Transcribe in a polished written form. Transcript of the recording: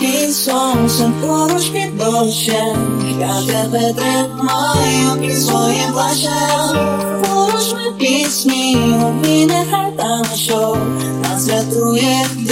під сонцем, поруч під дощем, я тебе тримаю під своїм плащем. Поруч ми пісні, і нехай там що нас рятує.